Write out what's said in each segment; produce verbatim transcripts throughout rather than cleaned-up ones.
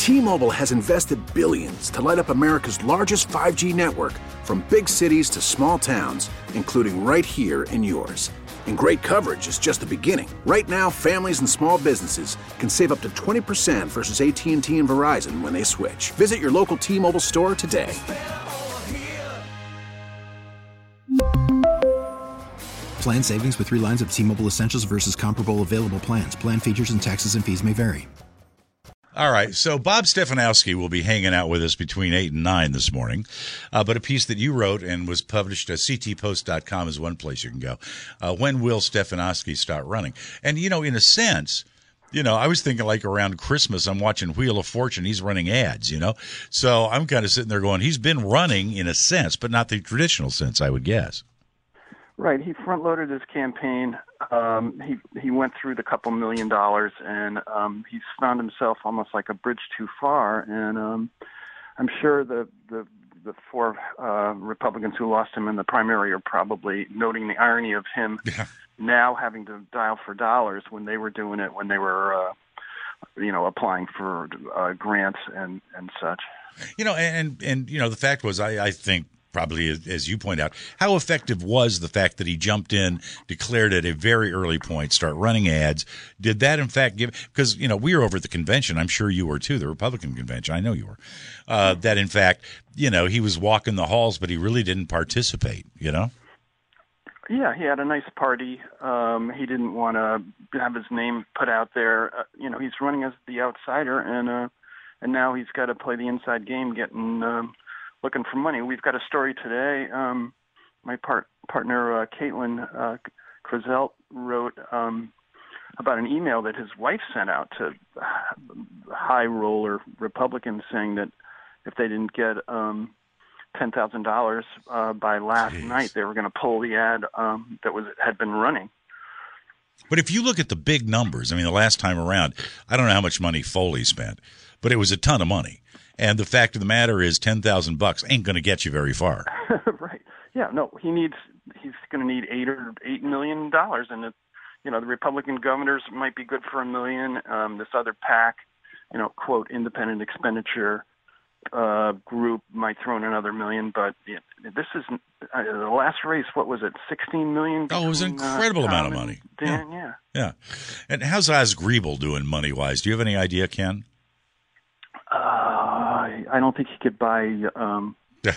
T-Mobile has invested billions to light up America's largest five G network, from big cities to small towns, including right here in yours. And great coverage is just the beginning. Right now, families and small businesses can save up to twenty percent versus A T and T and Verizon when they switch. Visit your local T-Mobile store today. Plan savings with three lines of T-Mobile Essentials versus comparable available plans. Plan features and taxes and fees may vary. All right, so Bob Stefanowski will be hanging out with us between eight and nine this morning. Uh, but a piece that you wrote and was published at c t post dot com is one place you can go. Uh, when will Stefanowski start running? And, you know, in a sense, you know, I was thinking like around Christmas, I'm watching Wheel of Fortune. He's running ads, you know. So I'm kind of sitting there going, he's been running in a sense, but not the traditional sense, I would guess. Right. He front-loaded his campaign. Um, he he went through the couple million dollars, and um, he's found himself almost like a bridge too far. And um, I'm sure the the, the four uh, Republicans who lost him in the primary are probably noting the irony of him yeah. now having to dial for dollars when they were doing it when they were, uh, you know, applying for uh, grants and, and such. You know, and, and you know, the fact was, I, I think, probably, as you point out, how effective was the fact that he jumped in, declared at a very early point, start running ads? Did that, in fact, give – because, you know, we were over at the convention. I'm sure you were, too, the Republican convention. I know you were. Uh, that, in fact, you know, he was walking the halls, but he really didn't participate, you know? Yeah, he had a nice party. Um, he didn't want to have his name put out there. Uh, you know, he's running as the outsider, and uh, and now he's got to play the inside game, getting um, – looking for money. We've got a story today. Um, my part, partner, uh, Caitlin uh, Krizelt, wrote um, about an email that his wife sent out to high roller Republicans saying that if they didn't get um, ten thousand dollars uh, by last Jeez. night, they were going to pull the ad um, that was had been running. But if you look at the big numbers, I mean, the last time around, I don't know how much money Foley spent, but it was a ton of money. And the fact of the matter is, ten thousand bucks ain't going to get you very far. Right? Yeah. No, he needs. He's going to need eight or eight million dollars, and it, you know, the Republican governors might be good for a million. Um, this other PAC, you know, quote independent expenditure uh, group might throw in another million. But yeah, this is uh, the last race. What was it? Sixteen million. Oh, it was an incredible uh, amount of money. Dan, yeah. yeah. Yeah. And how's Oz Griebel doing money wise? Do you have any idea, Ken? Uh, I don't think he could buy um,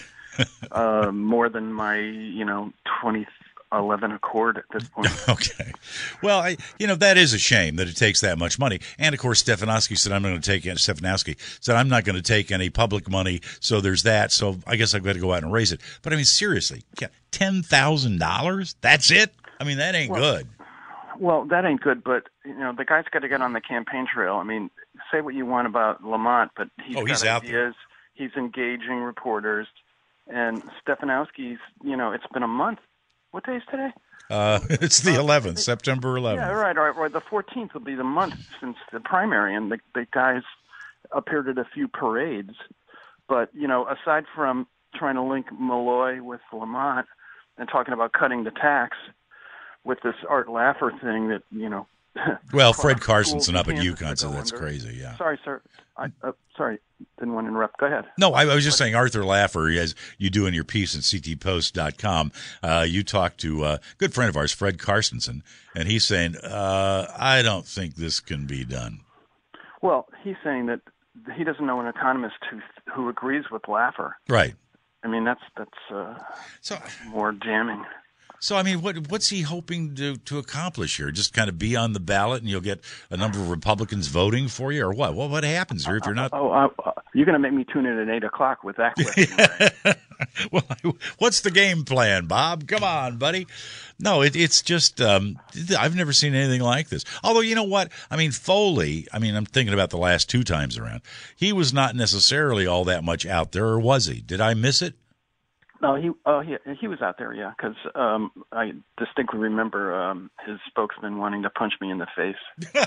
uh, more than my, you know, twenty eleven Accord at this point. Okay. Well, I, you know, that is a shame that it takes that much money. And, of course, Stefanowski said, I'm going to take, Stefanowski said, I'm not going to take any public money, so there's that. So I guess I've got to go out and raise it. But, I mean, seriously, ten thousand dollars? That's it? I mean, that ain't well, good. Well, that ain't good, but, you know, the guy's got to get on the campaign trail. I mean, say what you want about Lamont, but he's oh, he's got out ideas. there. He's engaging reporters. And Stefanowski's, you know, it's been a month. What day is today? Uh, it's the eleventh, September eleventh. Yeah, right, right, right. The fourteenth will be the month since the primary, and the, the guys appeared at a few parades. But, you know, aside from trying to link Malloy with Lamont and talking about cutting the tax with this Art Laffer thing that, you know. Well, Fred Carstensen up at UConn, so that's under. crazy, yeah. Sorry, sir. I, uh, sorry, didn't want to interrupt. Go ahead. No, I, I was just saying Arthur Laffer, as you do in your piece at c t post dot com, uh, you talked to a good friend of ours, Fred Carstensen, and he's saying, uh, I don't think this can be done. Well, he's saying that he doesn't know an economist who who agrees with Laffer. Right. I mean, that's that's uh, so, more damning. So, I mean, what what's he hoping to, to accomplish here? Just kind of be on the ballot and you'll get a number of Republicans voting for you, or what? Well, what happens here if you're not? Uh, oh, uh, uh, you're going to make me tune in at eight o'clock with that question. Right? Well, what's the game plan, Bob? Come on, buddy. No, it, it's just um, I've never seen anything like this. Although, you know what? I mean, Foley, I mean, I'm thinking about the last two times around. He was not necessarily all that much out there, or was he? Did I miss it? No, he uh, he he was out there, yeah, because um, I distinctly remember um, his spokesman wanting to punch me in the face.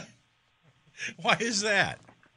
Why is that?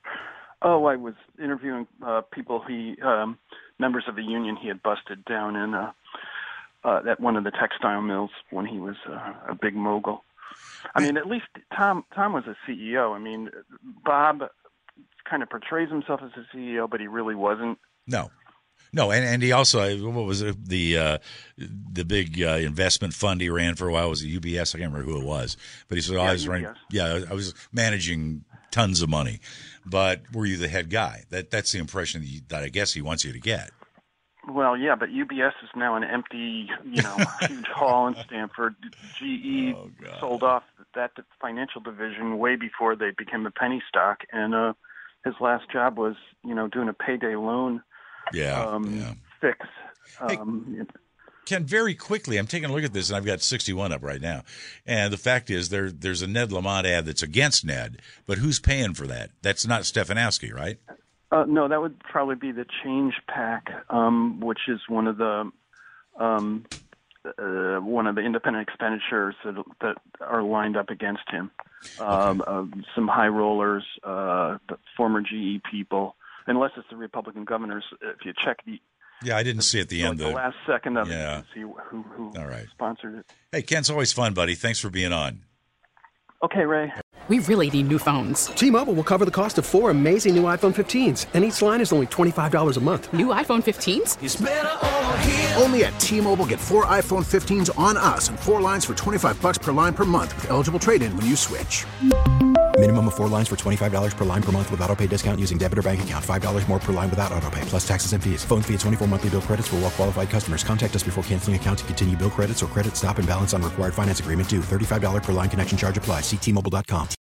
Oh, I was interviewing uh, people he um, members of the union he had busted down in uh, uh, at one of the textile mills when he was uh, a big mogul. I mean, at least Tom Tom was a C E O. I mean, Bob kind of portrays himself as a C E O, but he really wasn't. No. No, and, and he also, what was it, the uh, the big uh, investment fund he ran for a while was it U B S? I can't remember who it was, but he said, oh, yeah, I was running, yeah, I was managing tons of money, but were you the head guy? That that's the impression that, you, that I guess he wants you to get. Well, yeah, but U B S is now an empty, you know, huge hall in Stamford. G E oh, sold off that financial division way before they became a penny stock, and uh, his last job was, you know, doing a payday loan. Yeah, um, yeah. fix. Um, hey, Ken, very quickly, I'm taking a look at this, and I've got sixty-one up right now. And the fact is, there there's a Ned Lamont ad that's against Ned, but who's paying for that? That's not Stefanowski, right? Uh, no, that would probably be the Change PAC, um, which is one of the um, uh, one of the independent expenditures that, that are lined up against him. Um, okay. uh, some high rollers, uh, former G E people. Unless it's the Republican governors, if you check the yeah, I didn't see at the like end the the last second of yeah. it, you can see who who All right. sponsored it. Hey, Ken, it's always fun, buddy. Thanks for being on. Okay, Ray. We really need new phones. T-Mobile will cover the cost of four amazing new iPhone fifteens, and each line is only twenty-five dollars a month. New iPhone fifteens? It's better over here. Only at T-Mobile, get four iPhone fifteens on us and four lines for twenty-five dollars per line per month with eligible trade-in when you switch. Minimum of four lines for twenty-five dollars per line per month with autopay discount using debit or bank account. five dollars more per line without autopay, plus taxes and fees. Phone fee at twenty-four monthly bill credits for well-qualified customers. Contact us before canceling account to continue bill credits or credit stop and balance on required finance agreement due. thirty-five dollars per line connection charge applies. See T Mobile dot com.